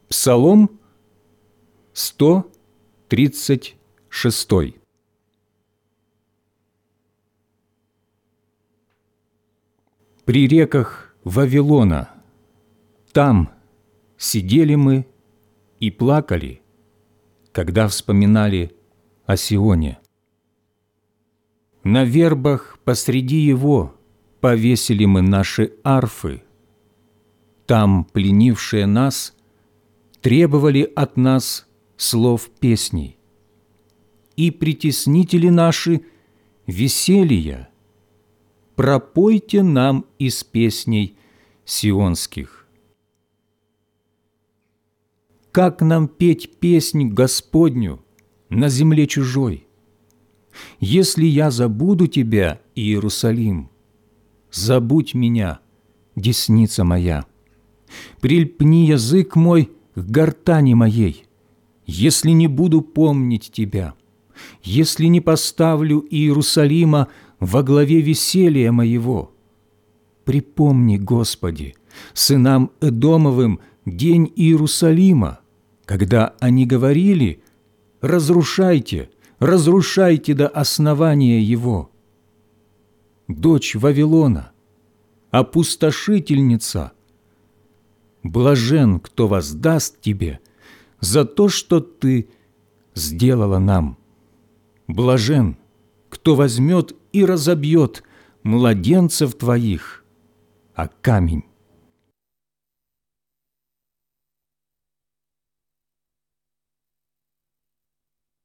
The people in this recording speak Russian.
Псалом 136. При реках Вавилона, там сидели мы и плакали, когда вспоминали о Сионе. На вербах посреди его повесили мы наши арфы. Там пленившие нас требовали от нас слов песней. И притеснители наши веселья, пропойте нам из песней сионских. Как нам петь песнь Господню на земле чужой? Если я забуду тебя, Иерусалим, забудь меня, десница моя. Прильпни язык мой к гортани моей, если не буду помнить тебя, если не поставлю Иерусалима во главе веселья моего. Припомни, Господи, сынам Эдомовым день Иерусалима, когда они говорили: «Разрушайте, разрушайте до основания его». Дочь Вавилона, опустошительница, блажен, кто воздаст тебе за то, что ты сделала нам. Блажен, кто возьмет и разобьет младенцев твоих о камень.